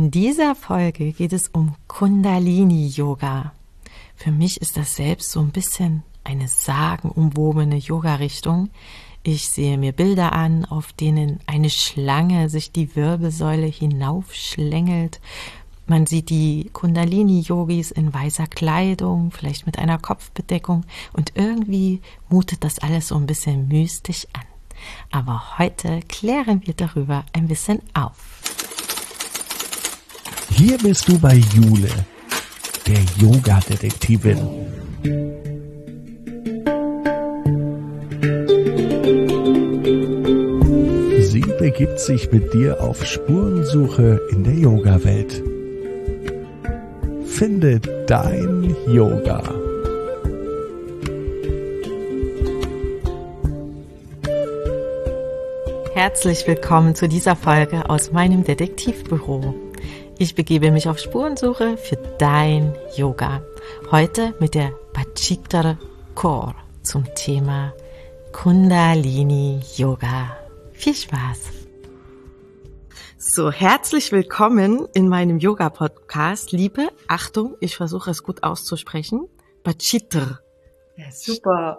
In dieser Folge geht es um Kundalini-Yoga. Für mich ist das selbst so ein bisschen eine sagenumwobene Yoga-Richtung. Ich sehe mir Bilder an, auf denen eine Schlange sich die Wirbelsäule hinaufschlängelt. Man sieht die Kundalini-Yogis in weißer Kleidung, vielleicht mit einer Kopfbedeckung, und irgendwie mutet das alles so ein bisschen mystisch an. Aber heute klären wir darüber ein bisschen auf. Hier bist du bei Jule, der Yoga-Detektivin. Sie begibt sich mit dir auf Spurensuche in der Yoga-Welt. Finde dein Yoga. Herzlich willkommen zu dieser Folge aus meinem Detektivbüro. Ich begebe mich auf Spurensuche für dein Yoga. Heute mit der Pachitar Kaur zum Thema Kundalini Yoga. Viel Spaß! So, herzlich willkommen in meinem Yoga-Podcast. Liebe, Achtung, ich versuche es gut auszusprechen. Pachitar. Ja, super.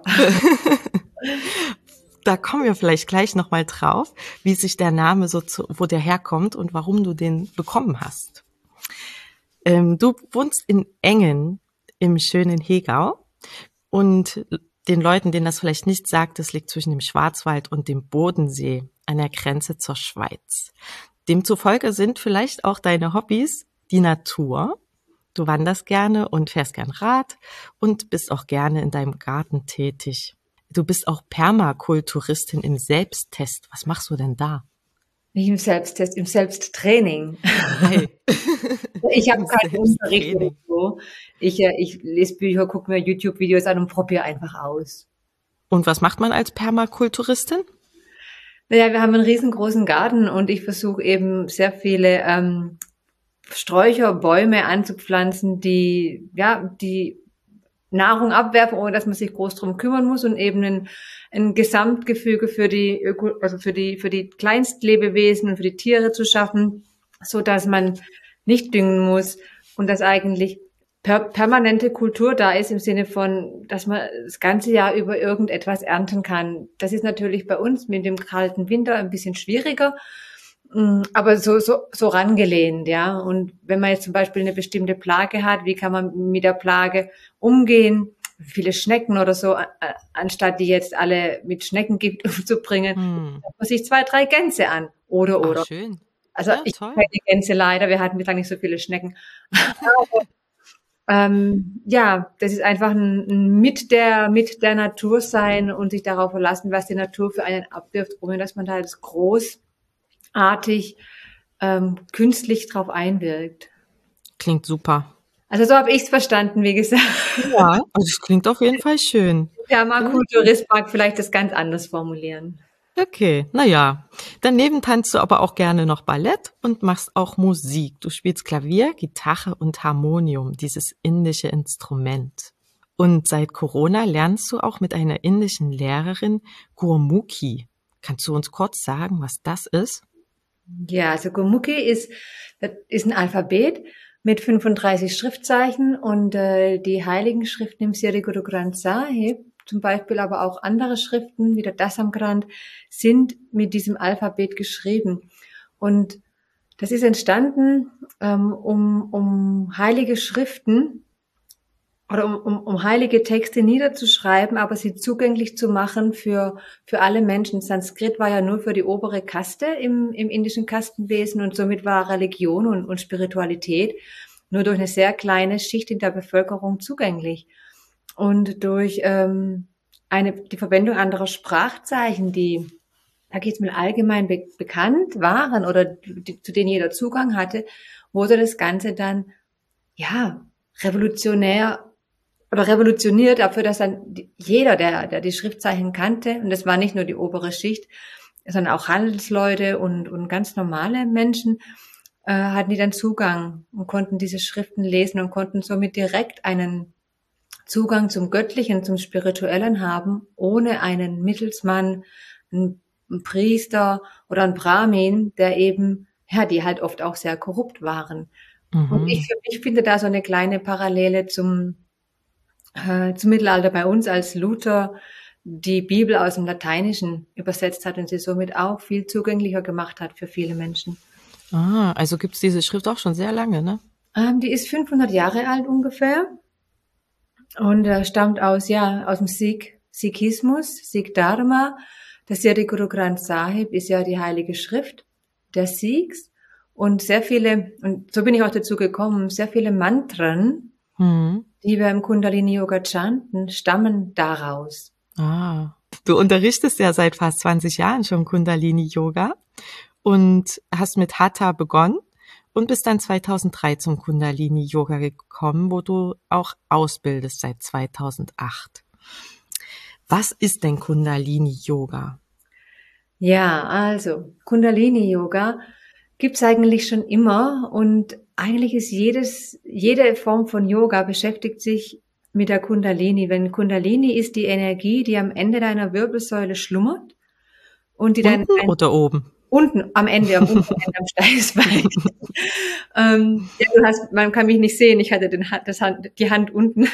Da kommen wir vielleicht gleich nochmal drauf, wie sich der Name wo der herkommt und warum du den bekommen hast. Du wohnst in Engen im schönen Hegau, und den Leuten, denen das vielleicht nicht sagt, das liegt zwischen dem Schwarzwald und dem Bodensee an der Grenze zur Schweiz. Demzufolge sind vielleicht auch deine Hobbys die Natur. Du wanderst gerne und fährst gern Rad und bist auch gerne in deinem Garten tätig. Du bist auch Permakulturistin im Selbsttest. Was machst du denn da? Nicht im Selbsttest, im Selbsttraining. Hey. Ich habe keinen Unterricht oder so. Ich lese Bücher, gucke mir YouTube-Videos an und probiere einfach aus. Und was macht man als Permakulturistin? Naja, wir haben einen riesengroßen Garten und ich versuche eben sehr viele Sträucher, Bäume anzupflanzen, die Nahrung abwerfen, ohne dass man sich groß drum kümmern muss, und eben ein Gesamtgefüge für die Kleinstlebewesen und für die Tiere zu schaffen, so dass man nicht düngen muss und dass eigentlich permanente Kultur da ist, im Sinne von, dass man das ganze Jahr über irgendetwas ernten kann. Das ist natürlich bei uns mit dem kalten Winter ein bisschen schwieriger, aber so rangelehnt, ja. Und wenn man jetzt zum Beispiel eine bestimmte Plage hat, wie kann man mit der Plage umgehen? Viele Schnecken oder so, anstatt die jetzt alle mit Schneckengift umzubringen, schaut man sich 2, 3 Gänse an. Oder. Ach, schön. Also ja, ich habe keine Gänse leider, wir hatten bislang nicht so viele Schnecken. Ja, das ist einfach ein mit der Natur sein und sich darauf verlassen, was die Natur für einen abwirft, ohne dass man da jetzt großartig künstlich drauf einwirkt. Klingt super. Also so habe ich es verstanden, wie gesagt. Ja, also es klingt auf jeden Fall schön. Permakulturist mag vielleicht das ganz anders formulieren. Okay, naja. Daneben tanzt du aber auch gerne noch Ballett und machst auch Musik. Du spielst Klavier, Gitarre und Harmonium, dieses indische Instrument. Und seit Corona lernst du auch mit einer indischen Lehrerin Gurmukhi. Kannst du uns kurz sagen, was das ist? Ja, also Gurmukhi ist ein Alphabet mit 35 Schriftzeichen, und die heiligen Schriften im Sri Guru Granth Sahib, zum Beispiel aber auch andere Schriften wie der Dasam Granth, sind mit diesem Alphabet geschrieben. Und das ist entstanden, um heilige Schriften oder um heilige Texte niederzuschreiben, aber sie zugänglich zu machen für alle Menschen. Sanskrit war ja nur für die obere Kaste im indischen Kastenwesen, und somit war Religion und Spiritualität nur durch eine sehr kleine Schicht in der Bevölkerung zugänglich. Und durch die Verwendung anderer Sprachzeichen, die, sag ich jetzt mal, allgemein bekannt waren oder zu denen jeder Zugang hatte, wurde das Ganze dann revolutioniert dafür, dass dann jeder, der die Schriftzeichen kannte, und das war nicht nur die obere Schicht, sondern auch Handelsleute und ganz normale Menschen, hatten die dann Zugang und konnten diese Schriften lesen und konnten somit direkt einen Zugang zum Göttlichen, zum Spirituellen haben, ohne einen Mittelsmann, einen Priester oder einen Brahmin, der eben ja, die halt oft auch sehr korrupt waren. Und Mhm. ich für mich finde da so eine kleine Parallele zum Mittelalter bei uns, als Luther die Bibel aus dem Lateinischen übersetzt hat und sie somit auch viel zugänglicher gemacht hat für viele Menschen. Ah, also gibt's diese Schrift auch schon sehr lange, ne? Die ist 500 Jahre alt ungefähr und stammt aus dem Sikhismus, Sikh Dharma. Das Sri Guru Granth Sahib ist ja die Heilige Schrift der Sikhs und und so bin ich auch dazu gekommen, sehr viele Mantren, Mhm. die wir im Kundalini Yoga chanten, stammen daraus. Ah, du unterrichtest ja seit fast 20 Jahren schon Kundalini-Yoga und hast mit Hatha begonnen und bist dann 2003 zum Kundalini-Yoga gekommen, wo du auch ausbildest seit 2008. Was ist denn Kundalini-Yoga? Ja, also Kundalini-Yoga gibt's eigentlich schon immer und eigentlich ist jede Form von Yoga beschäftigt sich mit der Kundalini. Wenn Kundalini ist die Energie, die am Ende deiner Wirbelsäule schlummert und die Unten oder oben? unten am Ende, am unteren Ende am Steißbein. Ja, man kann mich nicht sehen, ich hatte die Hand unten.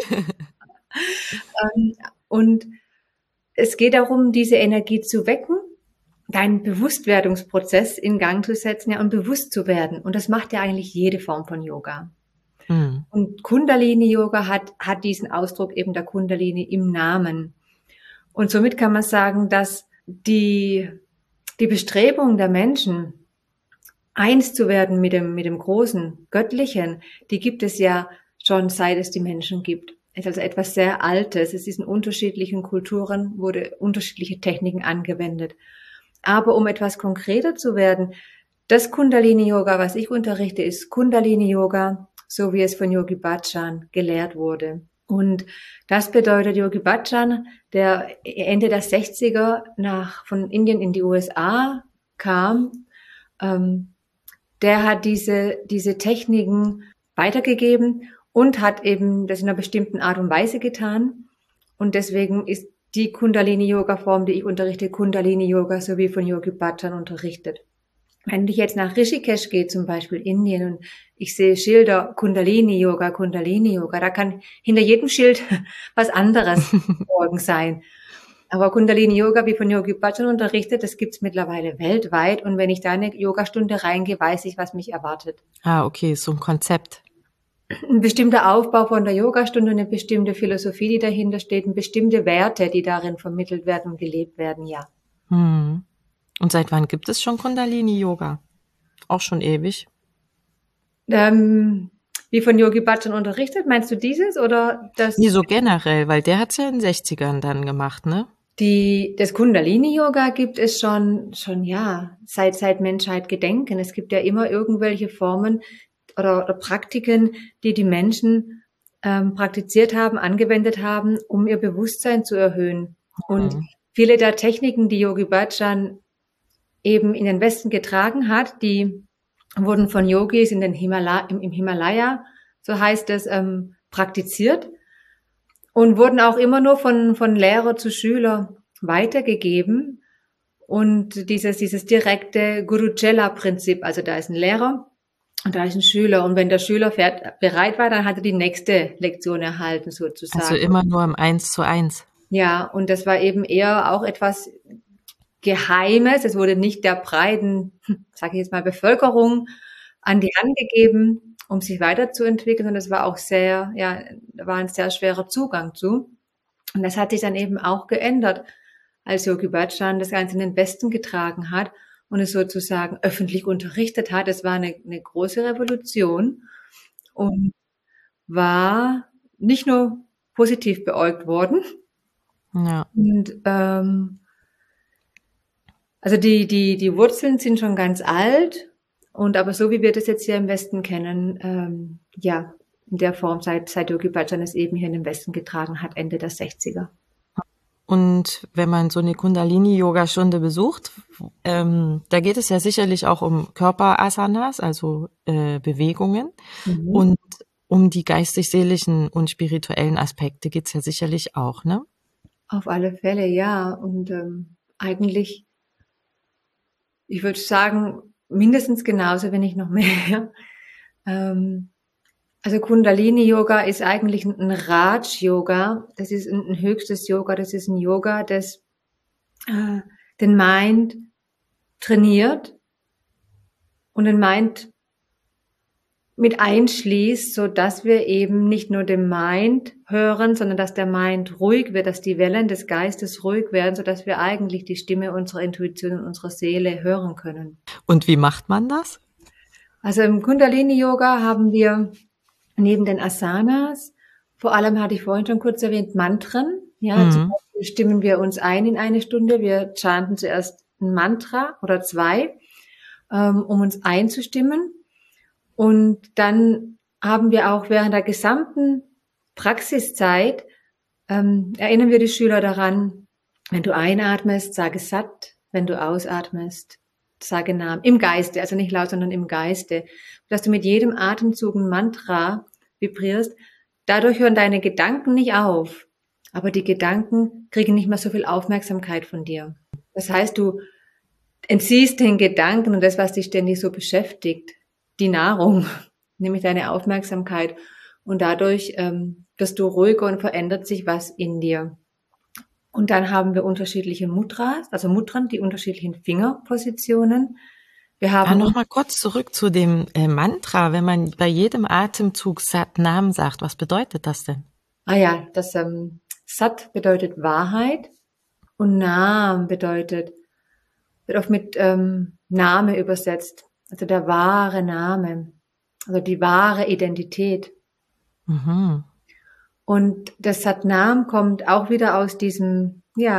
Und es geht darum, diese Energie zu wecken, deinen Bewusstwerdungsprozess in Gang zu setzen, ja, und bewusst zu werden. Und das macht ja eigentlich jede Form von Yoga. Hm. Und Kundalini-Yoga hat diesen Ausdruck eben der Kundalini im Namen. Und somit kann man sagen, dass die Bestrebung der Menschen, eins zu werden mit dem großen Göttlichen, die gibt es ja schon seit es die Menschen gibt. Es ist also etwas sehr Altes. Es ist in unterschiedlichen Kulturen, wurde unterschiedliche Techniken angewendet. Aber um etwas konkreter zu werden, das Kundalini-Yoga, was ich unterrichte, ist Kundalini-Yoga, so wie es von Yogi Bhajan gelehrt wurde. Und das bedeutet, Yogi Bhajan, der Ende der 60er von Indien in die USA kam, der hat diese Techniken weitergegeben und hat eben das in einer bestimmten Art und Weise getan. Und deswegen ist die Kundalini-Yoga-Form, die ich unterrichte, Kundalini-Yoga, so wie von Yogi Bhajan unterrichtet. Wenn ich jetzt nach Rishikesh gehe, zum Beispiel Indien, und ich sehe Schilder Kundalini-Yoga, Kundalini-Yoga, da kann hinter jedem Schild was anderes morgen sein. Aber Kundalini-Yoga, wie von Yogi Bhajan unterrichtet, das gibt's mittlerweile weltweit. Und wenn ich da eine Yogastunde reingehe, weiß ich, was mich erwartet. Ah, okay, so ein Konzept. Ein bestimmter Aufbau von der Yogastunde, eine bestimmte Philosophie, die dahinter steht, und bestimmte Werte, die darin vermittelt werden und gelebt werden, ja. Hm. Und seit wann gibt es schon Kundalini-Yoga? Auch schon ewig. Wie von Yogi Bhajan unterrichtet, meinst du dieses oder das? Nee, so generell, weil der hat's ja in den 60ern dann gemacht, ne? Das Kundalini-Yoga gibt es schon, ja, seit Menschheit gedenken. Es gibt ja immer irgendwelche Formen oder Praktiken, die Menschen praktiziert haben, angewendet haben, um ihr Bewusstsein zu erhöhen. Und viele der Techniken, die Yogi Bhajan eben in den Westen getragen hat, die wurden von Yogis im Himalaya, so heißt es, praktiziert und wurden auch immer nur von Lehrer zu Schüler weitergegeben. Und dieses direkte Guru-Chela-Prinzip, also da ist ein Lehrer und da ist ein Schüler. Und wenn der Schüler bereit war, dann hat er die nächste Lektion erhalten, sozusagen. Also immer nur im 1:1. Ja, und das war eben eher auch etwas Geheimes. Es wurde nicht der breiten, sage ich jetzt mal, Bevölkerung an die Hand gegeben, um sich weiterzuentwickeln, sondern es war auch da war ein sehr schwerer Zugang zu. Und das hat sich dann eben auch geändert, als Yogi Bhajan das Ganze in den Westen getragen hat und es sozusagen öffentlich unterrichtet hat. Es war eine große Revolution und war nicht nur positiv beäugt worden. Ja. Und also die Wurzeln sind schon ganz alt, aber so wie wir das jetzt hier im Westen kennen, in der Form seit Yogi Bhajan es eben hier in den Westen getragen hat, Ende der 60er. Und wenn man so eine Kundalini-Yoga-Stunde besucht, da geht es ja sicherlich auch um Körperasanas, also Bewegungen. Und um die geistig-seelischen und spirituellen Aspekte geht's ja sicherlich auch, ne? Auf alle Fälle, ja. Und eigentlich, ich würde sagen, mindestens genauso, wenn nicht noch mehr. Also Kundalini-Yoga ist eigentlich ein Raj-Yoga. Das ist ein höchstes Yoga. Das ist ein Yoga, das den Mind trainiert und den Mind mit einschließt, so dass wir eben nicht nur den Mind hören, sondern dass der Mind ruhig wird, dass die Wellen des Geistes ruhig werden, so dass wir eigentlich die Stimme unserer Intuition und unserer Seele hören können. Und wie macht man das? Also im Kundalini-Yoga haben wir neben den Asanas, vor allem hatte ich vorhin schon kurz erwähnt, Mantren. Ja, zum Beispiel stimmen wir uns ein in eine Stunde. Wir chanten zuerst ein Mantra oder 2, um uns einzustimmen. Und dann haben wir auch während der gesamten Praxiszeit, erinnern wir die Schüler daran, wenn du einatmest, sage Sat, wenn du ausatmest, sage Nam, im Geiste, also nicht laut, sondern im Geiste, dass du mit jedem Atemzug ein Mantra vibrierst. Dadurch hören deine Gedanken nicht auf, aber die Gedanken kriegen nicht mehr so viel Aufmerksamkeit von dir. Das heißt, du entziehst den Gedanken und das, was dich ständig so beschäftigt, die Nahrung, nämlich deine Aufmerksamkeit. Und dadurch wirst du ruhiger und verändert sich was in dir. Und dann haben wir unterschiedliche Mudras, also Mudren, die unterschiedlichen Fingerpositionen. Wir haben noch mal kurz zurück zu dem Mantra. Wenn man bei jedem Atemzug Sat Nam sagt, was bedeutet das denn? Das Sat bedeutet Wahrheit und Nam wird oft mit Name übersetzt. Also der wahre Name, also die wahre Identität. Mhm. Und das Satnam kommt auch wieder aus diesem,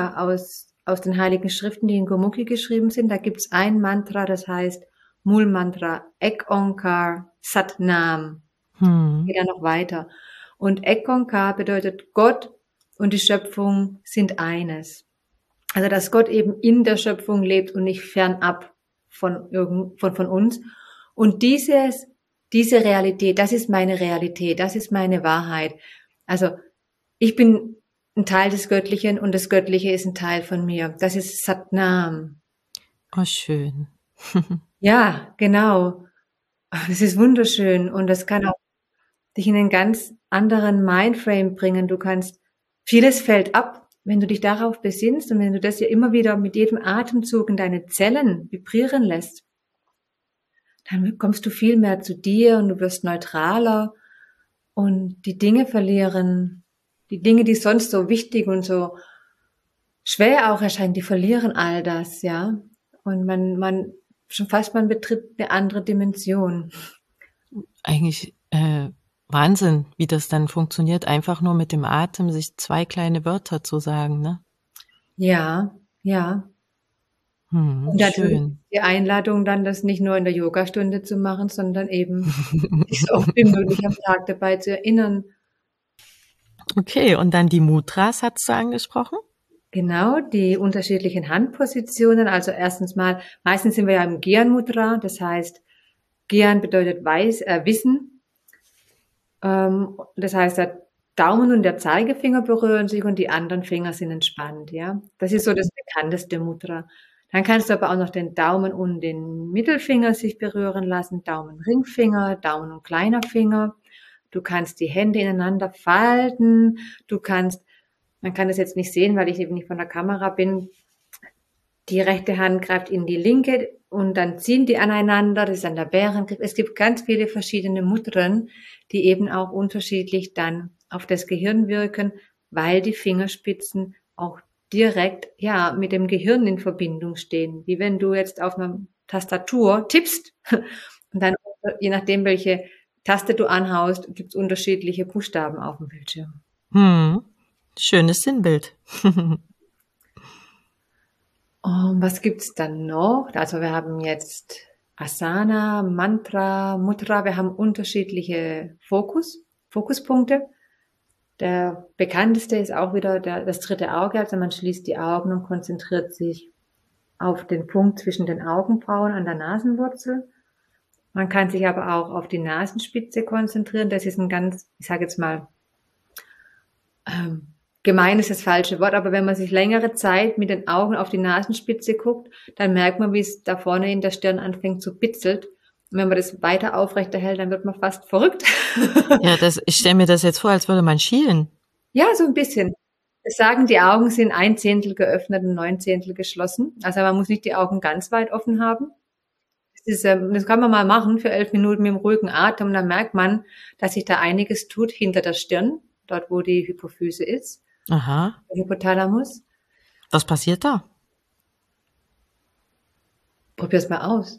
aus den Heiligen Schriften, die in Gurmukhi geschrieben sind. Da gibt's ein Mantra, das heißt Mul Mantra, Ek Onkar Satnam. Geht dann noch weiter. Und Ek Onkar bedeutet Gott und die Schöpfung sind eines. Also dass Gott eben in der Schöpfung lebt und nicht fernab von uns. Und diese Realität, das ist meine Realität, das ist meine Wahrheit. Also ich bin ein Teil des Göttlichen und das Göttliche ist ein Teil von mir. Das ist Satnam. Oh, schön. Ja, genau. Das ist wunderschön und das kann auch dich in einen ganz anderen Mindframe bringen. Vieles fällt ab, wenn du dich darauf besinnst und wenn du das ja immer wieder mit jedem Atemzug in deine Zellen vibrieren lässt, dann kommst du viel mehr zu dir und du wirst neutraler und die Dinge, die sonst so wichtig und so schwer auch erscheinen, die verlieren all das, ja. Und man betritt eine andere Dimension. Eigentlich Wahnsinn, wie das dann funktioniert, einfach nur mit dem Atem sich 2 kleine Wörter zu sagen, ne? Ja. Und schön. Die Einladung dann, das nicht nur in der Yogastunde zu machen, sondern eben sich so oft wie möglich am Tag dabei zu erinnern. Okay, und dann die Mudras hast du angesprochen? Genau, die unterschiedlichen Handpositionen. Also erstens mal, meistens sind wir ja im Gyan Mudra, das heißt, Gyan bedeutet Wissen. Das heißt, der Daumen und der Zeigefinger berühren sich und die anderen Finger sind entspannt, ja. Das ist so das bekannteste Mudra. Dann kannst du aber auch noch den Daumen und den Mittelfinger sich berühren lassen, Daumen, Ringfinger, Daumen und kleiner Finger. Du kannst die Hände ineinander falten. Man kann das jetzt nicht sehen, weil ich eben nicht von der Kamera bin. Die rechte Hand greift in die linke und dann ziehen die aneinander. Das ist dann der Bärengriff. Es gibt ganz viele verschiedene Mudren, die eben auch unterschiedlich dann auf das Gehirn wirken, weil die Fingerspitzen auch direkt, mit dem Gehirn in Verbindung stehen. Wie wenn du jetzt auf einer Tastatur tippst und dann, je nachdem, welche Taste du anhaust, gibt's unterschiedliche Buchstaben auf dem Bildschirm. Schönes Sinnbild. Was gibt's dann noch? Also wir haben jetzt Asana, Mantra, Mudra. Wir haben unterschiedliche Fokuspunkte. Der bekannteste ist auch wieder das dritte Auge. Also man schließt die Augen und konzentriert sich auf den Punkt zwischen den Augenbrauen an der Nasenwurzel. Man kann sich aber auch auf die Nasenspitze konzentrieren. Das ist ein ganz, ich sage jetzt mal, gemein ist das falsche Wort, aber wenn man sich längere Zeit mit den Augen auf die Nasenspitze guckt, dann merkt man, wie es da vorne in der Stirn anfängt zu bitzelt. Und wenn man das weiter aufrechterhält, dann wird man fast verrückt. Ja, ich stelle mir das jetzt vor, als würde man schielen. Ja, so ein bisschen. Es sagen, die Augen sind 1/10 geöffnet und 9/10 geschlossen. Also man muss nicht die Augen ganz weit offen haben. Das kann man mal machen für 11 Minuten mit dem ruhigen Atem. Und dann merkt man, dass sich da einiges tut hinter der Stirn, dort wo die Hypophyse ist, Aha. der Hypothalamus. Was passiert da? Probier's mal aus.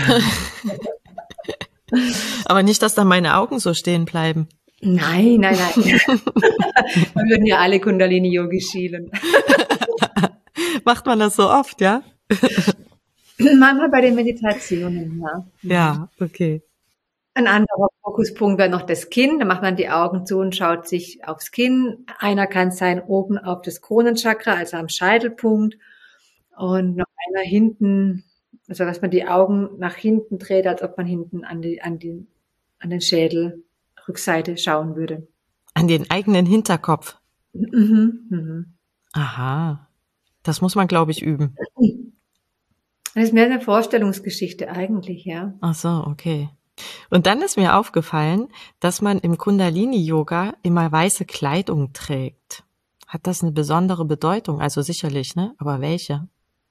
Aber nicht, dass da meine Augen so stehen bleiben. Nein. Wir würden ja alle Kundalini-Yogi schielen. Macht man das so oft, ja? Manchmal bei den Meditationen, ja. Ja, okay. Ein anderer Fokuspunkt wäre noch das Kinn. Da macht man die Augen zu und schaut sich aufs Kinn. Einer kann sein oben auf das Kronenchakra, also am Scheitelpunkt. Und noch einer hinten, also dass man die Augen nach hinten dreht, als ob man hinten an den Schädelrückseite schauen würde. An den eigenen Hinterkopf. Mhm. Aha. Das muss man, glaube ich, üben. Das ist mehr eine Vorstellungsgeschichte eigentlich, ja. Ach so, okay. Und dann ist mir aufgefallen, dass man im Kundalini-Yoga immer weiße Kleidung trägt. Hat das eine besondere Bedeutung? Also sicherlich, ne? Aber welche?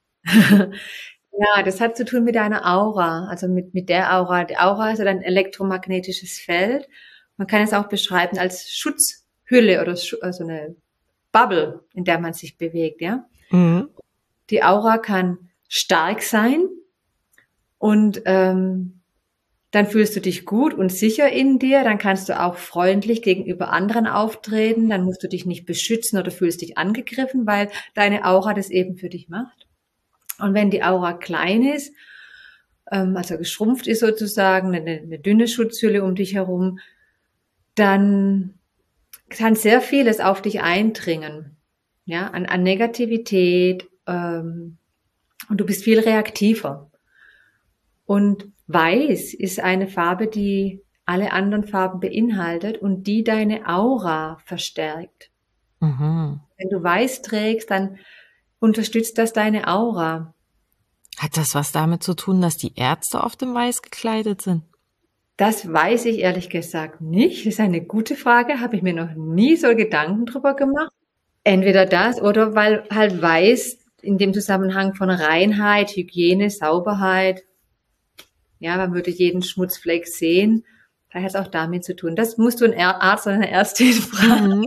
Ja, das hat zu tun mit deiner Aura, also mit der Aura. Die Aura ist ja ein elektromagnetisches Feld. Man kann es auch beschreiben als Schutzhülle oder also eine Bubble, in der man sich bewegt, ja. Mhm. Die Aura kann stark sein und dann fühlst du dich gut und sicher in dir, dann kannst du auch freundlich gegenüber anderen auftreten, dann musst du dich nicht beschützen oder fühlst dich angegriffen, weil deine Aura das eben für dich macht. Und wenn die Aura klein ist, also geschrumpft ist sozusagen, eine dünne Schutzhülle um dich herum, dann kann sehr vieles auf dich eindringen, ja, an Negativität, und du bist viel reaktiver. Und Weiß ist eine Farbe, die alle anderen Farben beinhaltet und die deine Aura verstärkt. Mhm. Wenn du Weiß trägst, dann unterstützt das deine Aura. Hat das was damit zu tun, dass die Ärzte oft in Weiß gekleidet sind? Das weiß ich ehrlich gesagt nicht. Das ist eine gute Frage, habe ich mir noch nie so Gedanken drüber gemacht. Entweder das oder weil halt Weiß in dem Zusammenhang von Reinheit, Hygiene, Sauberheit, ja, man würde jeden Schmutzfleck sehen. Vielleicht hat es auch damit zu tun. Das musst du einen Arzt oder eine Ärztin fragen.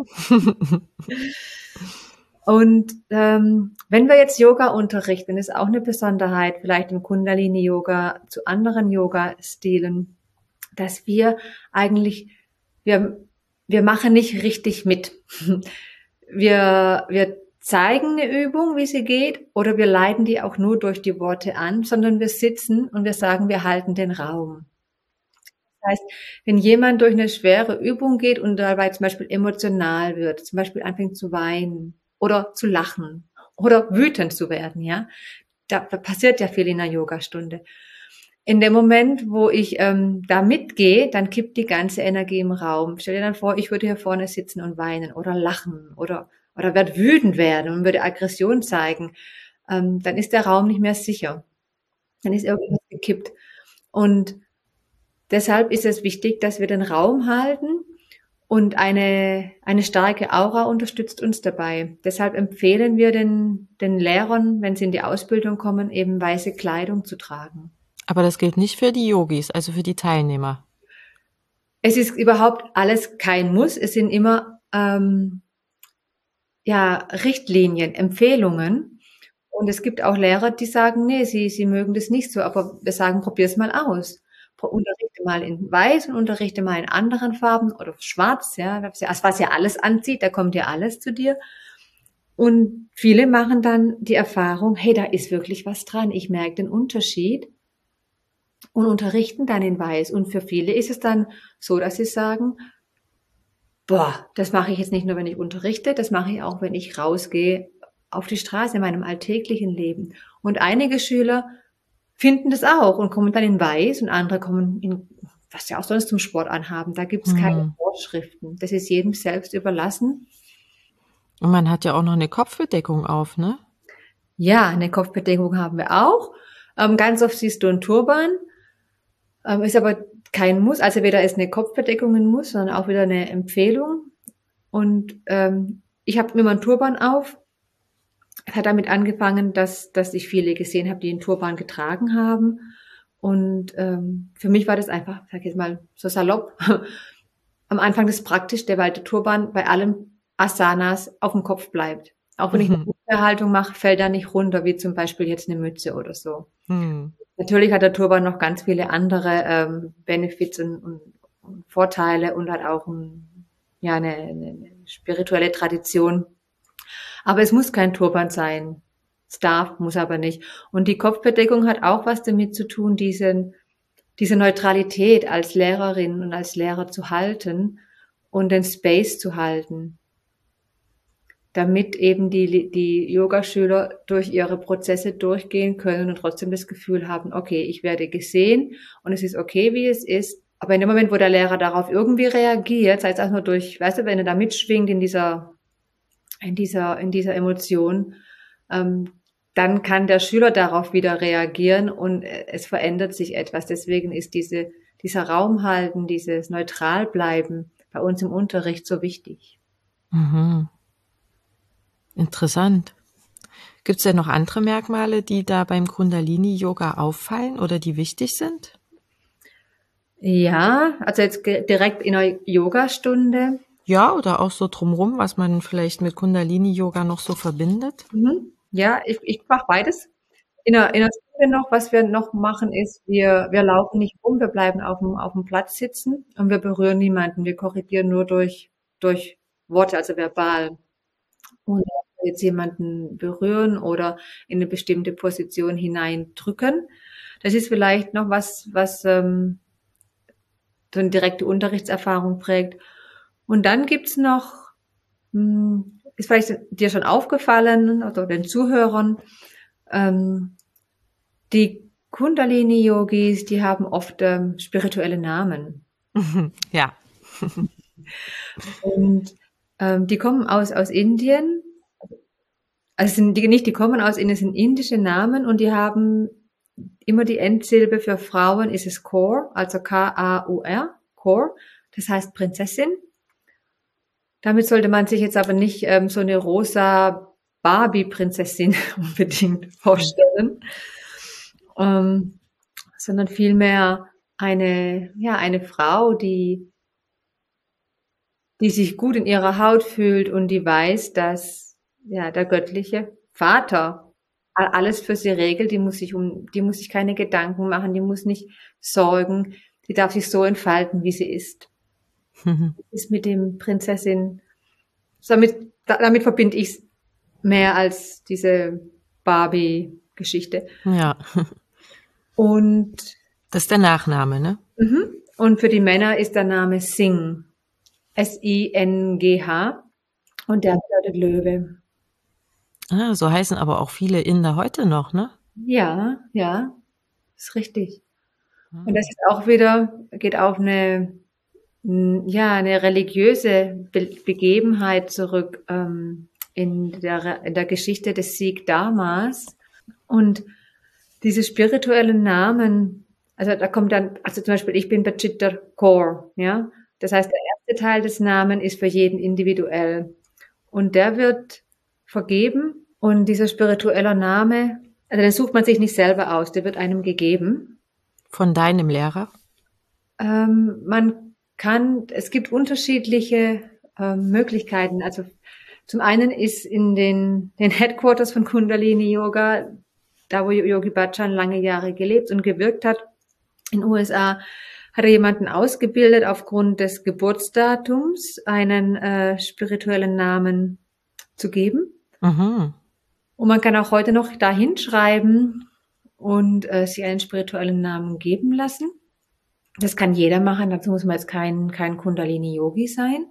Und wenn wir jetzt Yoga unterrichten, ist auch eine Besonderheit, vielleicht im Kundalini-Yoga zu anderen Yoga-Stilen, dass wir eigentlich, wir machen nicht richtig mit. Wir zeigen eine Übung, wie sie geht, oder wir leiten die auch nur durch die Worte an, sondern wir sitzen und wir sagen, wir halten den Raum. Das heißt, wenn jemand durch eine schwere Übung geht und dabei zum Beispiel emotional wird, zum Beispiel anfängt zu weinen oder zu lachen oder wütend zu werden, ja, da passiert ja viel in einer Yogastunde. In dem Moment, wo ich da mitgehe, dann kippt die ganze Energie im Raum. Stell dir dann vor, ich würde hier vorne sitzen und weinen oder lachen oder werde wütend werden und würde Aggression zeigen. Dann ist der Raum nicht mehr sicher. Dann ist irgendwas gekippt. Und deshalb ist es wichtig, dass wir den Raum halten und eine starke Aura unterstützt uns dabei. Deshalb empfehlen wir den Lehrern, wenn sie in die Ausbildung kommen, eben weiße Kleidung zu tragen. Aber das gilt nicht für die Yogis, also für die Teilnehmer. Es ist überhaupt alles kein Muss. Es sind immer Richtlinien, Empfehlungen. Und es gibt auch Lehrer, die sagen, nee, sie mögen das nicht so, aber wir sagen, probier's mal aus. Unterrichte mal in Weiß und unterrichte mal in anderen Farben oder Schwarz, ja, was ja alles anzieht, da kommt ja alles zu dir. Und viele machen dann die Erfahrung, hey, da ist wirklich was dran, ich merke den Unterschied und unterrichten dann in Weiß. Und für viele ist es dann so, dass sie sagen, boah, das mache ich jetzt nicht nur, wenn ich unterrichte, das mache ich auch, wenn ich rausgehe auf die Straße in meinem alltäglichen Leben. Und einige Schüler finden das auch und kommen dann in Weiß und andere kommen in, was sie auch sonst zum Sport anhaben. Da gibt es keine Vorschriften. Das ist jedem selbst überlassen. Und man hat ja auch noch eine Kopfbedeckung auf, ne? Ja, eine Kopfbedeckung haben wir auch. Ganz oft siehst du einen Turban, ist aber kein Muss. Also weder ist eine Kopfbedeckung ein Muss, sondern auch wieder eine Empfehlung. Und ich habe immer einen Turban auf. Es hat damit angefangen, dass ich viele gesehen habe, die einen Turban getragen haben. Und für mich war das einfach, sag ich jetzt mal so salopp, am Anfang das Praktischste, weil der Turban bei allen Asanas auf dem Kopf bleibt. Auch wenn ich eine Haltung mache, fällt er nicht runter, wie zum Beispiel jetzt eine Mütze oder so. Natürlich hat der Turban noch ganz viele andere Benefits und Vorteile und hat auch eine spirituelle Tradition. Aber es muss kein Turban sein. Es darf, muss aber nicht. Und die Kopfbedeckung hat auch was damit zu tun, diese Neutralität als Lehrerin und als Lehrer zu halten und den Space zu halten, damit eben die Yogaschüler durch ihre Prozesse durchgehen können und trotzdem das Gefühl haben, okay, ich werde gesehen und es ist okay, wie es ist. Aber in dem Moment, wo der Lehrer darauf irgendwie reagiert, sei es auch nur durch, weißt du, wenn er da mitschwingt in dieser Emotion, dann kann der Schüler darauf wieder reagieren und es verändert sich etwas. Deswegen ist dieser Raum halten, dieses Neutralbleiben bei uns im Unterricht so wichtig. Interessant. Gibt es denn noch andere Merkmale, die da beim Kundalini-Yoga auffallen oder die wichtig sind? Ja, also jetzt direkt in einer Yogastunde. Ja, oder auch so drumrum, was man vielleicht mit Kundalini-Yoga noch so verbindet? Ja, ich mache beides. In einer Stunde noch, was wir noch machen, ist, wir laufen nicht rum, wir bleiben auf dem Platz sitzen und wir berühren niemanden. Wir korrigieren nur durch Worte, also verbal. Und wenn wir jetzt jemanden berühren oder in eine bestimmte Position hineindrücken, das ist vielleicht noch was so eine direkte Unterrichtserfahrung prägt. Und dann gibt's noch, ist vielleicht dir schon aufgefallen oder den Zuhörern, die Kundalini-Yogis, die haben oft spirituelle Namen. Ja. Und die kommen aus Indien. Also die kommen aus Indien, sind indische Namen und die haben immer die Endsilbe für Frauen ist es Kaur, also K-A-U-R, Kaur. Das heißt Prinzessin. Damit sollte man sich jetzt aber nicht so eine rosa Barbie-Prinzessin unbedingt vorstellen, sondern vielmehr eine Frau, die sich gut in ihrer Haut fühlt und die weiß, dass der göttliche Vater alles für sie regelt. Die muss sich keine Gedanken machen, die muss nicht sorgen, die darf sich so entfalten, wie sie ist. Ist mit dem Prinzessin, damit verbinde ich es mehr als diese Barbie-Geschichte. Ja. Und das ist der Nachname, ne? Und für die Männer ist der Name Singh, S-I-N-G-H, und der bedeutet Löwe. Ah, so heißen aber auch viele Inder heute noch, ne? Ja, ist richtig. Und das ist auch wieder, geht auf eine religiöse Begebenheit zurück in der Geschichte des Sikh Dharmas. Und diese spirituellen Namen, also da kommt dann, also zum Beispiel, ich bin Bachittar Kaur, ja. Das heißt, der erste Teil des Namens ist für jeden individuell. Und der wird vergeben und dieser spirituelle Name, also den sucht man sich nicht selber aus, der wird einem gegeben. Von deinem Lehrer? Es gibt unterschiedliche Möglichkeiten. Also zum einen ist in den Headquarters von Kundalini Yoga, da wo Yogi Bhajan lange Jahre gelebt und gewirkt hat, in den USA, hat er jemanden ausgebildet, aufgrund des Geburtsdatums einen spirituellen Namen zu geben. Und man kann auch heute noch da hinschreiben und sich einen spirituellen Namen geben lassen. Das kann jeder machen, dazu muss man jetzt kein Kundalini-Yogi sein.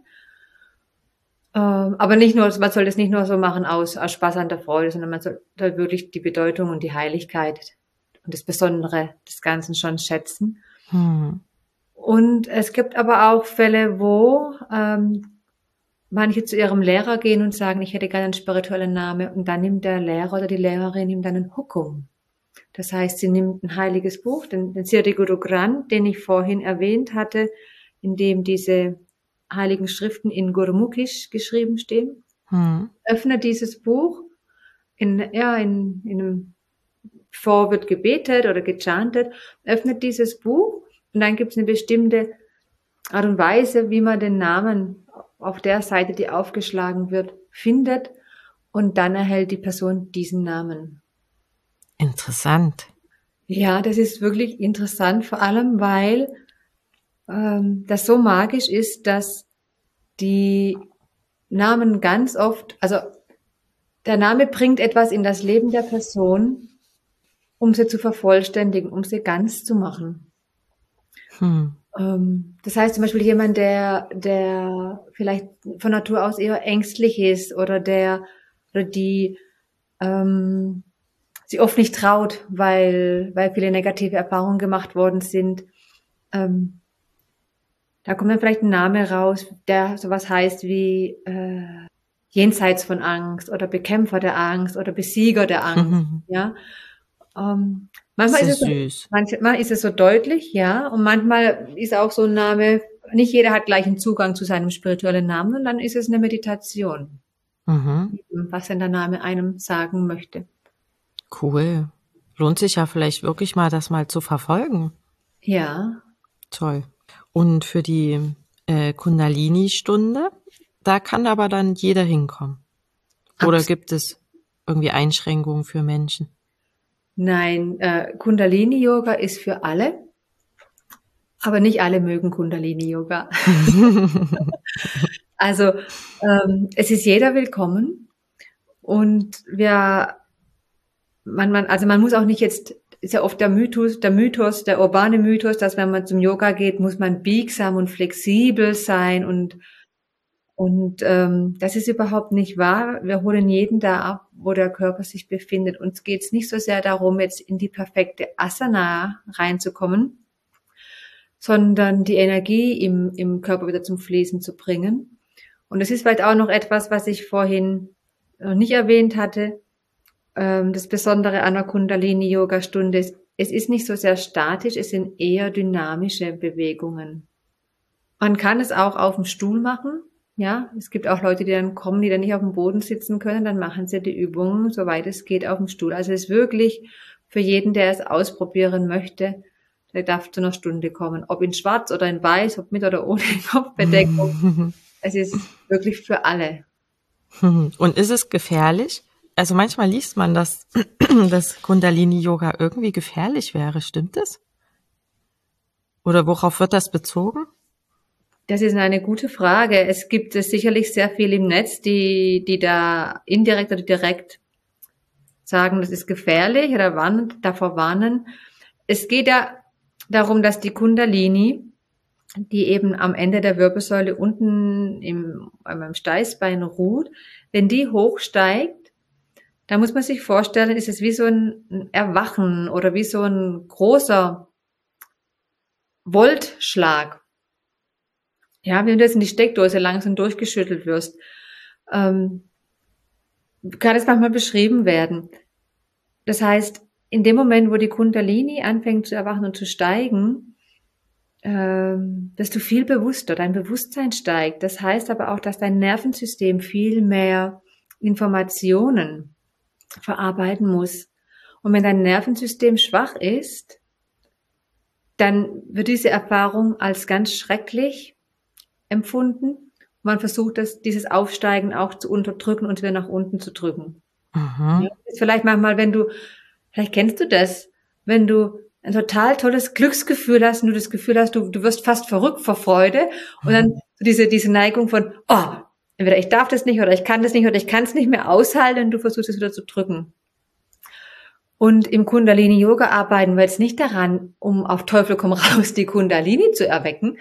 Aber man soll das nicht nur so machen aus Spaß an der Freude, sondern man soll wirklich die Bedeutung und die Heiligkeit und das Besondere des Ganzen schon schätzen. Und es gibt aber auch Fälle, wo manche zu ihrem Lehrer gehen und sagen, ich hätte gerne einen spirituellen Namen, und dann nimmt der Lehrer oder die Lehrerin nimmt dann einen Hukum. Das heißt, sie nimmt ein heiliges Buch, den Sri Guru Granth, den ich vorhin erwähnt hatte, in dem diese heiligen Schriften in Gurmukhi geschrieben stehen. Öffnet dieses Buch, in einem wird gebetet oder gechantet, öffnet dieses Buch und dann gibt es eine bestimmte Art und Weise, wie man den Namen auf der Seite, die aufgeschlagen wird, findet, und dann erhält die Person diesen Namen. Interessant. Ja, das ist wirklich interessant, vor allem weil das so magisch ist, dass die Namen ganz oft, also der Name bringt etwas in das Leben der Person, um sie zu vervollständigen, um sie ganz zu machen. Das heißt zum Beispiel jemand, der vielleicht von Natur aus eher ängstlich ist oder die sie oft nicht traut, weil viele negative Erfahrungen gemacht worden sind. Da kommt dann vielleicht ein Name raus, der sowas heißt wie jenseits von Angst oder Bekämpfer der Angst oder Besieger der Angst. Ja. Manchmal ist es so deutlich, ja, und manchmal ist auch so ein Name, nicht jeder hat gleich einen Zugang zu seinem spirituellen Namen, und dann ist es eine Meditation, was denn der Name einem sagen möchte. Cool. Lohnt sich ja vielleicht wirklich mal, das mal zu verfolgen. Ja. Toll. Und für die Kundalini-Stunde, da kann aber dann jeder hinkommen. Oder gibt es irgendwie Einschränkungen für Menschen? Nein, Kundalini-Yoga ist für alle, aber nicht alle mögen Kundalini-Yoga. Also es ist jeder willkommen, und man muss auch nicht jetzt, ist ja oft der urbane Mythos, dass wenn man zum Yoga geht, muss man biegsam und flexibel sein, und das ist überhaupt nicht wahr. Wir holen jeden da ab, wo der Körper sich befindet. Uns geht es nicht so sehr darum, jetzt in die perfekte Asana reinzukommen, sondern die Energie im Körper wieder zum Fließen zu bringen. Und das ist vielleicht auch noch etwas, was ich vorhin noch nicht erwähnt hatte. Das Besondere an der Kundalini-Yoga-Stunde ist, es ist nicht so sehr statisch, es sind eher dynamische Bewegungen. Man kann es auch auf dem Stuhl machen. Ja, es gibt auch Leute, die dann kommen, die dann nicht auf dem Boden sitzen können, dann machen sie die Übungen, soweit es geht, auf dem Stuhl. Also es ist wirklich für jeden, der es ausprobieren möchte, der darf zu einer Stunde kommen. Ob in Schwarz oder in Weiß, ob mit oder ohne Kopfbedeckung. Es ist wirklich für alle. Und ist es gefährlich? Also manchmal liest man, dass Kundalini-Yoga irgendwie gefährlich wäre. Stimmt es? Oder worauf wird das bezogen? Das ist eine gute Frage. Es gibt sicherlich sehr viel im Netz, die da indirekt oder direkt sagen, das ist gefährlich oder davor warnen. Es geht ja darum, dass die Kundalini, die eben am Ende der Wirbelsäule unten am Steißbein ruht, wenn die hochsteigt, da muss man sich vorstellen, ist es wie so ein Erwachen oder wie so ein großer Voltschlag. Ja, wenn du jetzt in die Steckdose langsam durchgeschüttelt wirst, kann es manchmal beschrieben werden. Das heißt, in dem Moment, wo die Kundalini anfängt zu erwachen und zu steigen, dass du viel bewusster, dein Bewusstsein steigt. Das heißt aber auch, dass dein Nervensystem viel mehr Informationen verarbeiten muss. Und wenn dein Nervensystem schwach ist, dann wird diese Erfahrung als ganz schrecklich empfunden. Man versucht, dieses Aufsteigen auch zu unterdrücken und wieder nach unten zu drücken. Ja, vielleicht manchmal, vielleicht kennst du das, wenn du ein total tolles Glücksgefühl hast und du das Gefühl hast, du wirst fast verrückt vor Freude, und dann diese Neigung von, entweder ich darf das nicht oder ich kann das nicht oder ich kann es nicht mehr aushalten, und du versuchst es wieder zu drücken. Und im Kundalini-Yoga arbeiten wir jetzt nicht daran, um auf Teufel komm raus die Kundalini zu erwecken.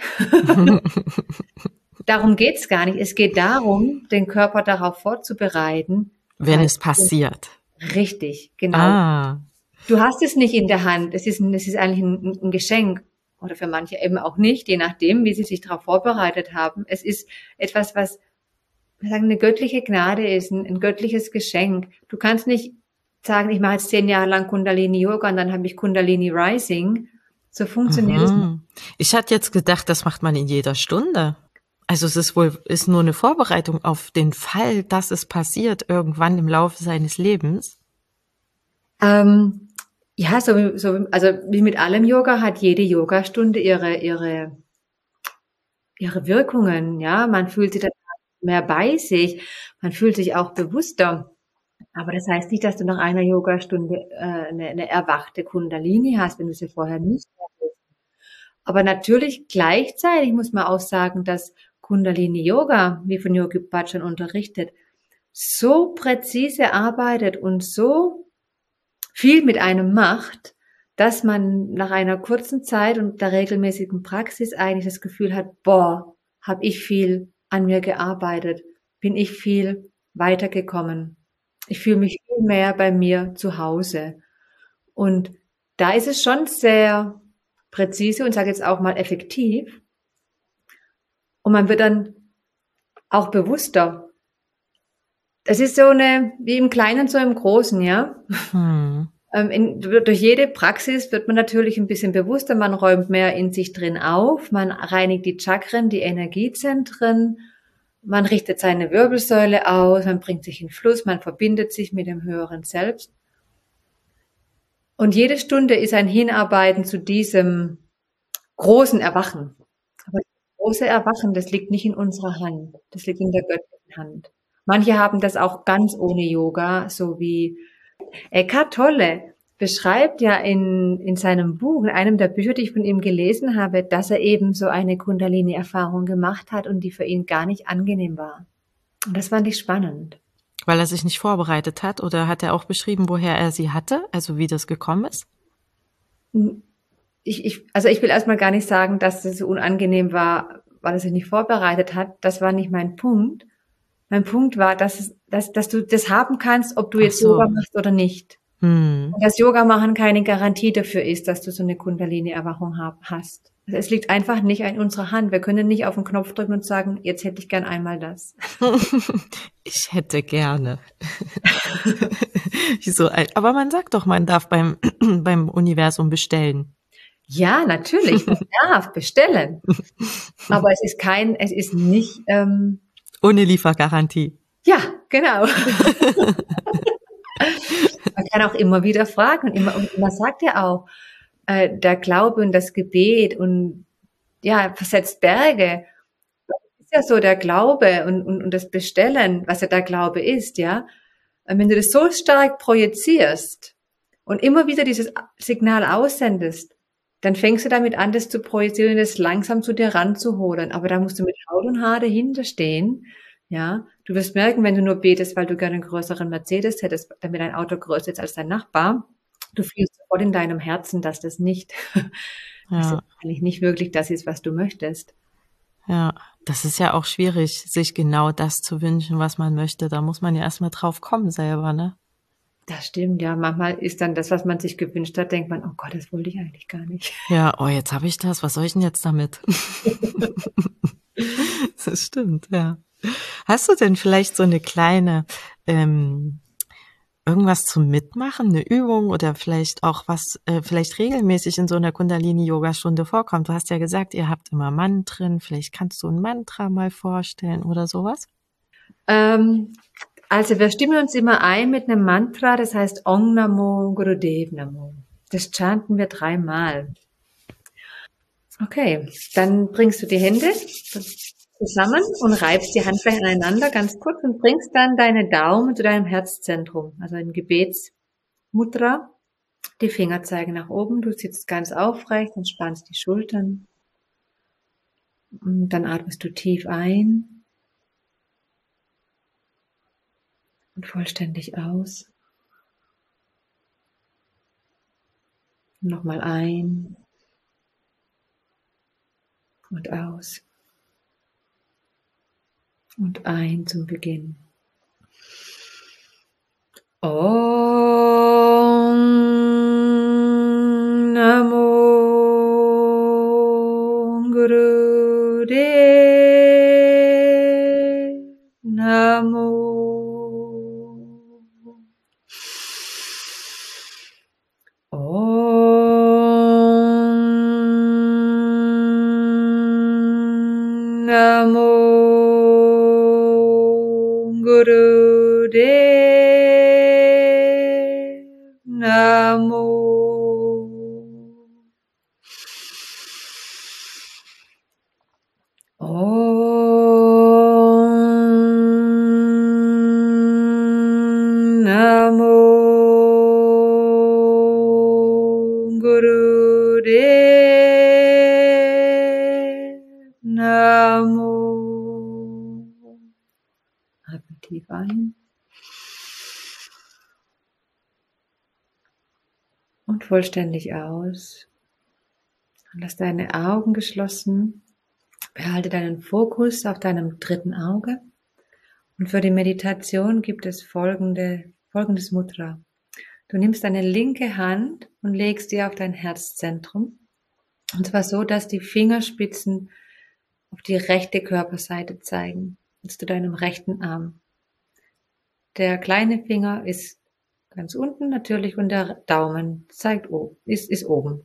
Darum geht's gar nicht. Es geht darum, den Körper darauf vorzubereiten. Wenn es passiert. Richtig, genau. Du hast es nicht in der Hand. Es ist eigentlich ein Geschenk. Oder für manche eben auch nicht, je nachdem, wie sie sich darauf vorbereitet haben. Es ist etwas, was sagen, eine göttliche Gnade ist, ein göttliches Geschenk. Du kannst nicht sagen, ich mache jetzt 10 Jahre lang Kundalini Yoga und dann habe ich Kundalini Rising. So funktioniert es nicht. Ich hatte jetzt gedacht, das macht man in jeder Stunde. Also es ist nur eine Vorbereitung auf den Fall, dass es passiert irgendwann im Laufe seines Lebens. Ja, also wie mit allem Yoga hat jede Yogastunde ihre Wirkungen, ja. Man fühlt sich dann mehr bei sich, man fühlt sich auch bewusster. Aber das heißt nicht, dass du nach einer Yogastunde eine erwachte Kundalini hast, wenn du sie vorher nicht hattest. Aber natürlich gleichzeitig muss man auch sagen, dass Kundalini Yoga, wie von Yogi Bhajan unterrichtet, so präzise arbeitet und so viel mit einem macht, dass man nach einer kurzen Zeit und der regelmäßigen Praxis eigentlich das Gefühl hat, boah, habe ich viel an mir gearbeitet, bin ich viel weitergekommen. Ich fühle mich viel mehr bei mir zu Hause. Und da ist es schon sehr präzise und sage jetzt auch mal effektiv. Und man wird dann auch bewusster. Das ist so wie im Kleinen, so im Großen, ja. Durch jede Praxis wird man natürlich ein bisschen bewusster, man räumt mehr in sich drin auf, man reinigt die Chakren, die Energiezentren, man richtet seine Wirbelsäule aus, man bringt sich in Fluss, man verbindet sich mit dem höheren Selbst. Und jede Stunde ist ein Hinarbeiten zu diesem großen Erwachen. Aber das große Erwachen, das liegt nicht in unserer Hand, das liegt in der göttlichen Hand. Manche haben das auch ganz ohne Yoga, so wie Eckhart Tolle beschreibt ja in seinem Buch, in einem der Bücher, die ich von ihm gelesen habe, dass er eben so eine Kundalini-Erfahrung gemacht hat und die für ihn gar nicht angenehm war. Und das fand ich spannend. Weil er sich nicht vorbereitet hat, oder hat er auch beschrieben, woher er sie hatte, also wie das gekommen ist? Also ich will erstmal gar nicht sagen, dass es so unangenehm war, weil er sich nicht vorbereitet hat. Das war nicht mein Punkt. Mein Punkt war, dass du das haben kannst, ob du jetzt Yoga machst oder nicht. Und das Yoga machen keine Garantie dafür ist, dass du so eine Kundalini-Erwachung hast. Also es liegt einfach nicht in unserer Hand. Wir können nicht auf den Knopf drücken und sagen, jetzt hätte ich gern einmal das. Ich hätte gerne. Aber man sagt doch, man darf beim Universum bestellen. Ja, natürlich, man darf bestellen. Aber es ist nicht ohne Liefergarantie. Ja, genau. Man kann auch immer wieder fragen und man sagt ja auch, der Glaube und das Gebet und ja, versetzt Berge. Das ist ja so der Glaube und das Bestellen, was ja der Glaube ist, ja. Und wenn du das so stark projizierst und immer wieder dieses Signal aussendest, dann fängst du damit an, das zu projizieren und das langsam zu dir ranzuholen. Aber da musst du mit Haut und Haar dahinter stehen. Ja, du wirst merken, wenn du nur betest, weil du gerne einen größeren Mercedes hättest, damit dein Auto größer ist als dein Nachbar, du fühlst sofort in deinem Herzen, dass das eigentlich nicht wirklich das ist, was du möchtest. Ja, das ist ja auch schwierig, sich genau das zu wünschen, was man möchte. Da muss man ja erstmal drauf kommen selber, ne? Das stimmt, ja. Manchmal ist dann das, was man sich gewünscht hat, denkt man, oh Gott, das wollte ich eigentlich gar nicht. Ja, oh, jetzt habe ich das. Was soll ich denn jetzt damit? Das stimmt, ja. Hast du denn vielleicht so eine kleine irgendwas zum Mitmachen, eine Übung oder vielleicht auch was vielleicht regelmäßig in so einer Kundalini-Yoga-Stunde vorkommt? Du hast ja gesagt, ihr habt immer Mantren. Vielleicht kannst du ein Mantra mal vorstellen oder sowas? Also wir stimmen uns immer ein mit einem Mantra, das heißt Om Namo Gurudev Namo. Das chanten wir 3-mal. Okay, dann bringst du die Hände zusammen und reibst die Handflächen aneinander ganz kurz und bringst dann deine Daumen zu deinem Herzzentrum, also in Gebetsmudra. Die Finger zeigen nach oben, du sitzt ganz aufrecht, entspannst die Schultern. Und dann atmest du tief ein und vollständig aus. Nochmal ein und aus. Und ein zum Beginn. Om Namo Gurudev Namo. Namo Gurudev. Namo. Namo Gurudev. Namo. Atme tief ein und vollständig aus. Und lass deine Augen geschlossen. Behalte deinen Fokus auf deinem dritten Auge. Und für die Meditation gibt es folgendes Mudra. Du nimmst deine linke Hand und legst sie auf dein Herzzentrum. Und zwar so, dass die Fingerspitzen auf die rechte Körperseite zeigen. Zu deinem rechten Arm. Der kleine Finger ist ganz unten natürlich und der Daumen ist oben.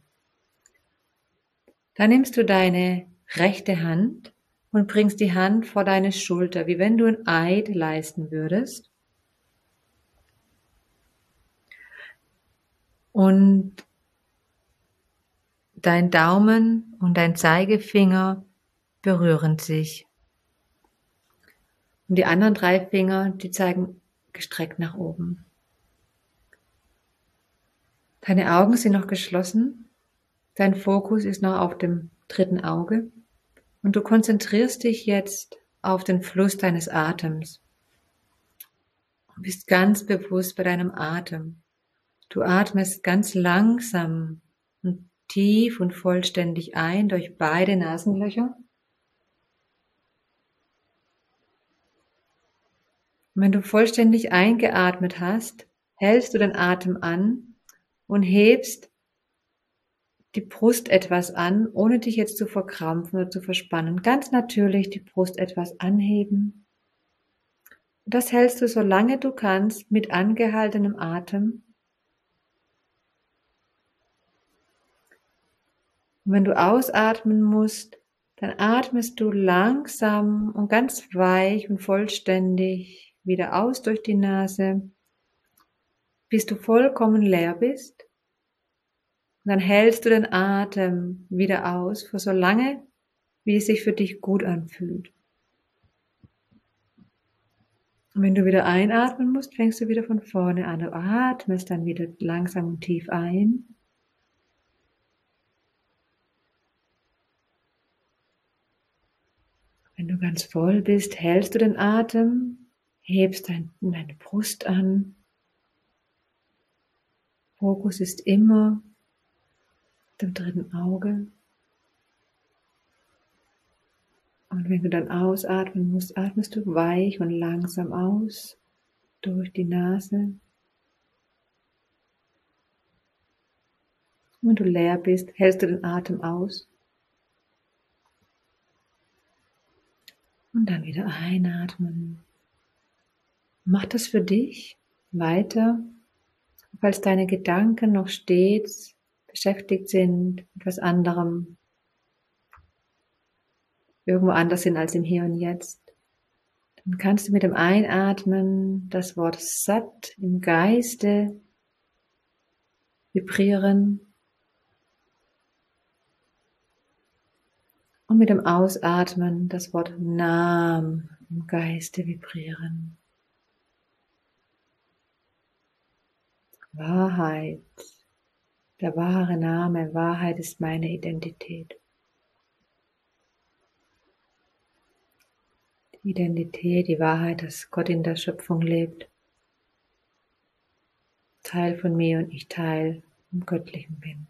Dann nimmst du deine rechte Hand und bringst die Hand vor deine Schulter, wie wenn du ein Eid leisten würdest. Und dein Daumen und dein Zeigefinger berühren sich. Und die anderen 3 Finger, die zeigen gestreckt nach oben. Deine Augen sind noch geschlossen. Dein Fokus ist noch auf dem dritten Auge. Und du konzentrierst dich jetzt auf den Fluss deines Atems. Du bist ganz bewusst bei deinem Atem. Du atmest ganz langsam und tief und vollständig ein durch beide Nasenlöcher. Und wenn du vollständig eingeatmet hast, hältst du den Atem an und hebst die Brust etwas an, ohne dich jetzt zu verkrampfen oder zu verspannen. Ganz natürlich die Brust etwas anheben. Und das hältst du, solange du kannst, mit angehaltenem Atem. Und wenn du ausatmen musst, dann atmest du langsam und ganz weich und vollständig wieder aus durch die Nase, bis du vollkommen leer bist. Und dann hältst du den Atem wieder aus, für so lange, wie es sich für dich gut anfühlt. Und wenn du wieder einatmen musst, fängst du wieder von vorne an. Du atmest dann wieder langsam und tief ein. Wenn du ganz voll bist, hältst du den Atem, hebst deine Brust an. Fokus ist immer auf dem dritten Auge. Und wenn du dann ausatmen musst, atmest du weich und langsam aus durch die Nase. Und wenn du leer bist, hältst du den Atem aus. Und dann wieder einatmen. Mach das für dich weiter, falls deine Gedanken noch stets beschäftigt sind mit etwas anderem, irgendwo anders sind als im Hier und Jetzt. Dann kannst du mit dem Einatmen das Wort Sat im Geiste vibrieren und mit dem Ausatmen das Wort Nam im Geiste vibrieren. Wahrheit, der wahre Name, Wahrheit ist meine Identität. Die Identität, die Wahrheit, dass Gott in der Schöpfung lebt. Teil von mir und ich Teil im Göttlichen bin.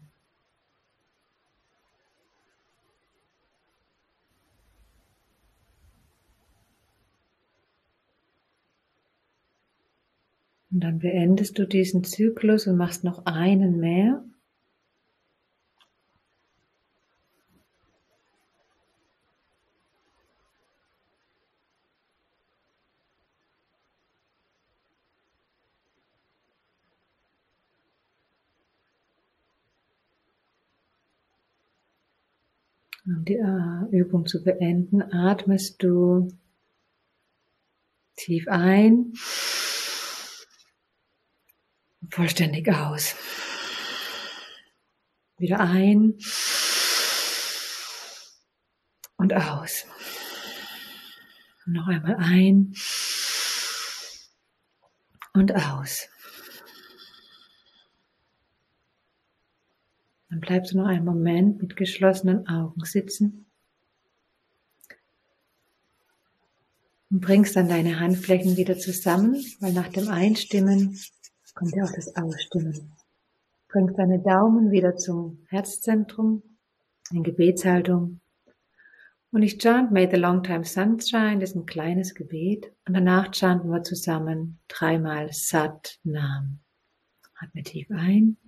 Und dann beendest du diesen Zyklus und machst noch einen mehr. Um die Übung zu beenden, atmest du tief ein und vollständig aus. Wieder ein und aus. Und noch einmal ein und aus. Dann bleibst du noch einen Moment mit geschlossenen Augen sitzen und bringst dann deine Handflächen wieder zusammen, weil nach dem Einstimmen kommt ja auch das Ausstimmen. Bringst deine Daumen wieder zum Herzzentrum, in Gebetshaltung. Und ich chant May the Long Time Sunshine, das ist ein kleines Gebet. Und danach chanten wir zusammen 3-mal Sat Nam. Atme tief ein.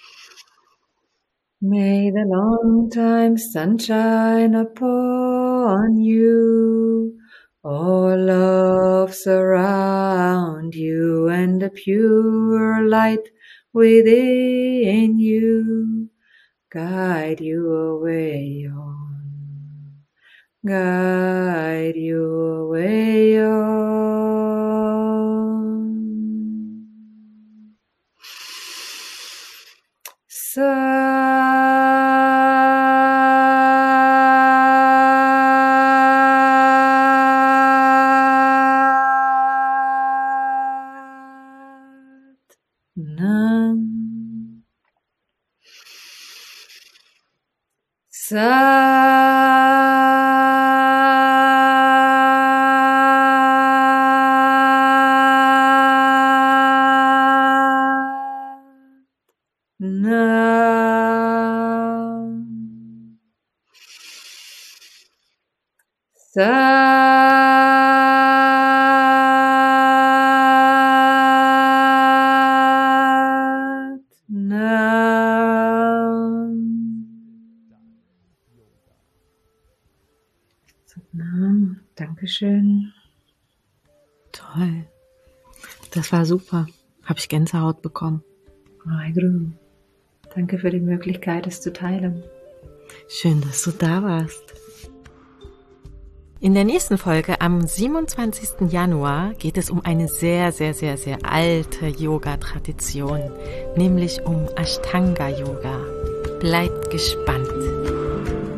May the long time sunshine upon you, all love surround you, and the pure light within you guide you away on, guide you away on. Dankeschön. Toll. Das war super. Habe ich Gänsehaut bekommen. Danke für die Möglichkeit, es zu teilen. Schön, dass du da warst. In der nächsten Folge am 27. Januar geht es um eine sehr, sehr, sehr, sehr alte Yoga-Tradition, nämlich um Ashtanga-Yoga. Bleibt gespannt.